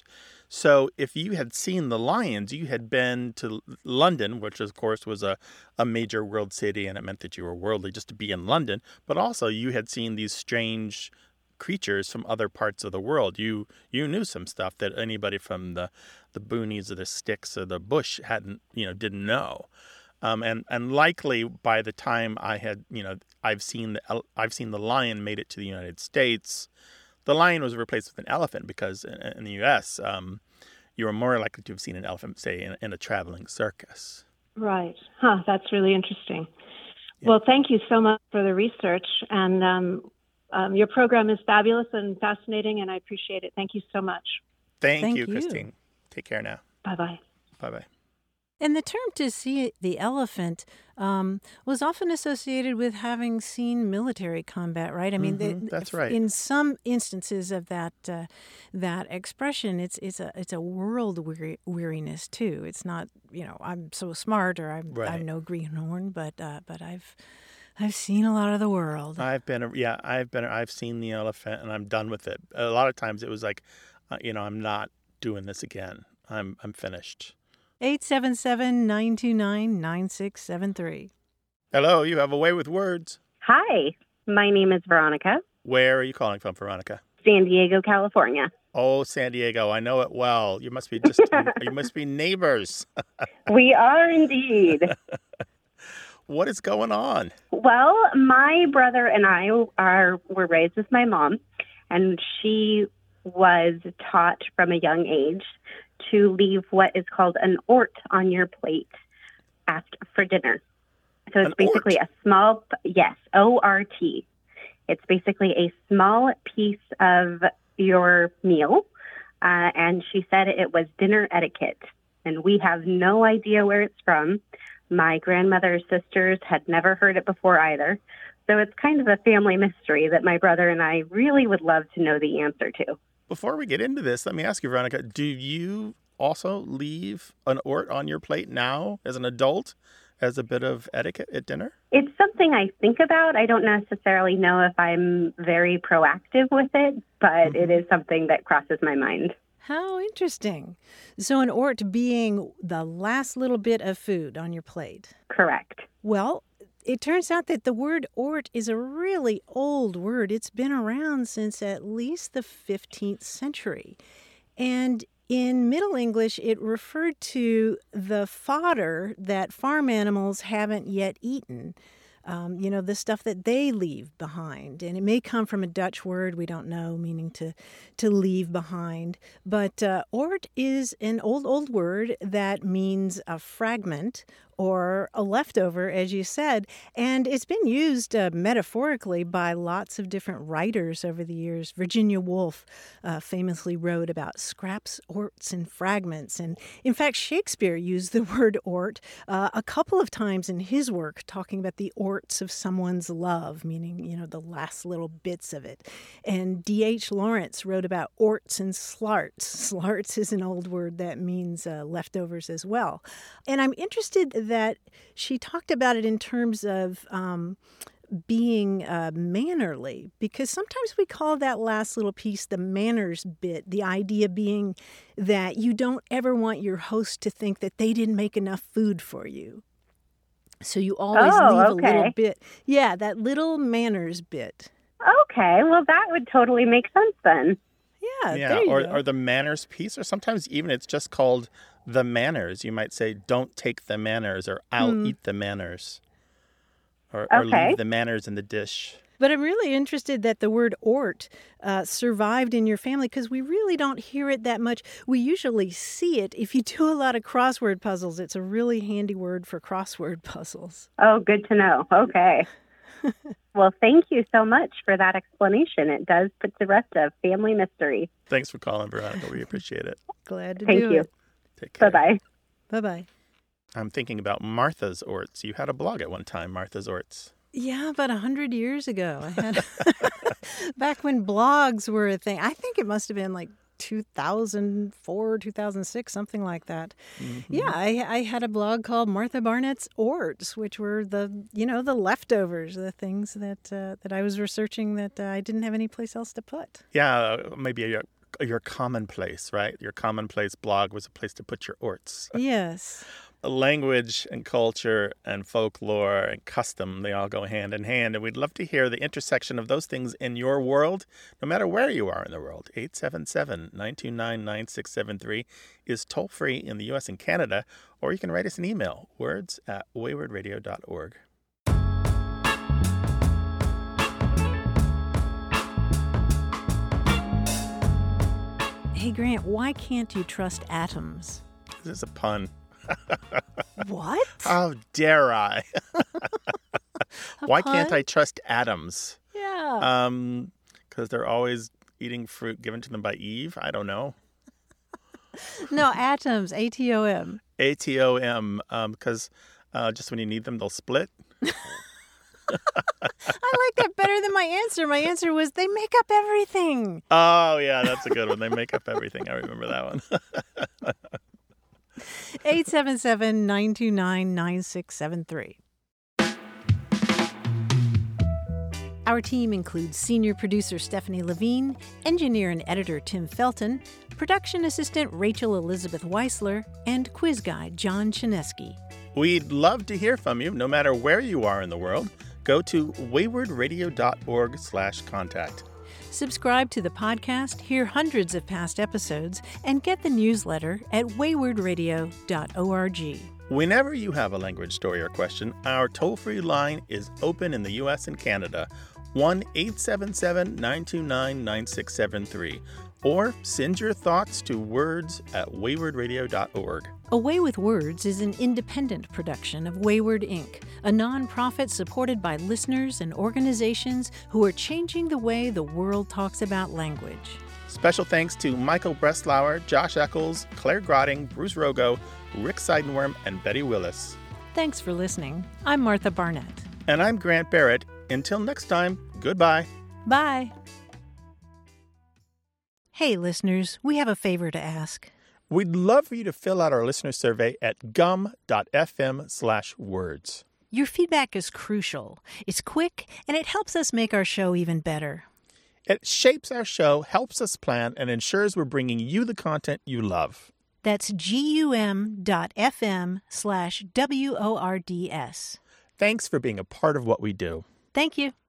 So if you had seen the lions, you had been to London, which of course was a, a major world city, and it meant that you were worldly just to be in London. But also you had seen these strange creatures from other parts of the world. You you knew some stuff that anybody from the, the boonies or the sticks or the bush hadn't, you know, didn't know. Um, and and likely by the time I had, you know, I've seen the I've seen the lion made it to the United States. The lion was replaced with an elephant because in, in the U S, um, you were more likely to have seen an elephant, say, in, in a traveling circus. Right. Huh. That's really interesting. Yeah. Well, thank you so much for the research. And um, um, your program is fabulous and fascinating, and I appreciate it. Thank you so much. Thank, Thank you, you. Christine. Take care now. Bye-bye. Bye-bye. And the term to see the elephant um, was often associated with having seen military combat, right? I mean, Mhm, the- that's right. In some instances of that uh, that expression, it's it's a it's a world weary, weariness too. It's not, you know, I'm so smart or I'm Right. I'm no greenhorn, but uh, but I've I've seen a lot of the world. I've been, yeah, I've been, I've seen the elephant, and I'm done with it. A lot of times it was like, uh, you know, I'm not doing this again. I'm I'm finished. eight seven seven, nine two nine, nine six seven three. Hello, you have a way with words. Hi, my name is Veronica, Where are you calling from, Veronica? San Diego, California. Oh, San Diego. I know it well. You must be just, you must be neighbors. We are indeed. What is going on? Well, my brother and I are were raised with my mom, and she was taught from a young age to leave what is called an ort on your plate after for dinner. So it's An basically ort? a small, yes, O R T. It's basically a small piece of your meal. Uh, and she said it was dinner etiquette. And we have no idea where it's from. My grandmother's sisters had never heard it before either. So it's kind of a family mystery that my brother and I really would love to know the answer to. Before we get into this, let me ask you, Veronica, do you also leave an ort on your plate now as an adult as a bit of etiquette at dinner? It's something I think about. I don't necessarily know if I'm very proactive with it, but Mm-hmm. it is something that crosses my mind. How interesting. So an ort being the last little bit of food on your plate. Correct. Well, it turns out that the word ort is a really old word. It's been around since at least the fifteenth century. And in Middle English, it referred to the fodder that farm animals haven't yet eaten. Um, you know, the stuff that they leave behind. And it may come from a Dutch word, we don't know, meaning to, to leave behind. But uh, ort is an old, old word that means a fragment or a leftover, as you said. And it's been used uh, metaphorically by lots of different writers over the years. Virginia Woolf uh, famously wrote about scraps, orts, and fragments. And in fact, Shakespeare used the word ort uh, a couple of times in his work, talking about the orts of someone's love, meaning, you know, the last little bits of it. And D H Lawrence wrote about orts and slarts. Slarts is an old word that means uh, leftovers as well. And I'm interested that she talked about it in terms of um, being uh, mannerly, because sometimes we call that last little piece the manners bit, the idea being that you don't ever want your host to think that they didn't make enough food for you. So you always Oh, leave okay. a little bit. Yeah, that little manners bit. Okay, well, that would totally make sense then. Yeah, Yeah, there you or, go. or the manners piece, or sometimes even it's just called the manners. You might say, don't take the manners, or I'll Hmm. eat the manners, or, or Okay. leave the manners in the dish. But I'm really interested that the word ort uh, survived in your family, because we really don't hear it that much. We usually see it. If you do a lot of crossword puzzles, it's a really handy word for crossword puzzles. Oh, good to know. Okay. Well, thank you so much for that explanation. It does put to rest a family mystery. Thanks for calling, Veronica. We appreciate it. Glad to Thank do you. it. Take care. Bye-bye. Bye-bye. I'm thinking about Martha's Orts. You had a blog at one time, Martha's Orts. Yeah, about a hundred years ago. I had back when blogs were a thing. I think it must have been like two thousand four, two thousand six, something like that. Mm-hmm. Yeah, I, I had a blog called Martha Barnett's Orts, which were the, you know, the leftovers, the things that uh, that I was researching that uh, I didn't have any place else to put. Yeah, uh, maybe a, your commonplace, right? Your commonplace blog was a place to put your orts. Yes. Language and culture and folklore and custom, they all go hand in hand. And we'd love to hear the intersection of those things in your world, no matter where you are in the world. eight seven seven, nine two nine, nine six seven three is toll-free in the U S and Canada, or you can write us an email, words at wayward radio dot org. Hey, Grant, why can't you trust atoms? This is a pun. What? How dare I? Why pun? can't I trust atoms? Yeah. Um, because they're always eating fruit given to them by Eve? I don't know. No, atoms, A T O M. A T O M, um, because uh, just when you need them, they'll split. I like that better than my answer. My answer was they make up everything. Oh, yeah, that's a good one. They make up everything. I remember that one. eight seven seven, nine two nine, nine six seven three. Our team includes senior producer Stephanie Levine, engineer and editor Tim Felton, production assistant Rachel Elizabeth Weisler, and quiz guy John Chinesky. We'd love to hear from you, no matter where you are in the world. Go to wayward radio dot org slash contact. Subscribe to the podcast, hear hundreds of past episodes, and get the newsletter at wayward radio dot org. Whenever you have a language story or question, our toll-free line is open in the U S and Canada, one eight seven seven, nine two nine, nine six seven three, or send your thoughts to words at wayward radio dot org. A Way with Words is an independent production of Wayward Incorporated, a nonprofit supported by listeners and organizations who are changing the way the world talks about language. Special thanks to Michael Breslauer, Josh Eccles, Claire Grotting, Bruce Rogo, Rick Seidenworm, and Betty Willis. Thanks for listening. I'm Martha Barnett. And I'm Grant Barrett. Until next time, goodbye. Bye. Hey, listeners, we have a favor to ask. We'd love for you to fill out our listener survey at gum dot f m slash words. Your feedback is crucial. It's quick, and it helps us make our show even better. It shapes our show, helps us plan, and ensures we're bringing you the content you love. That's gum dot f m slash W O R D S. Thanks for being a part of what we do. Thank you.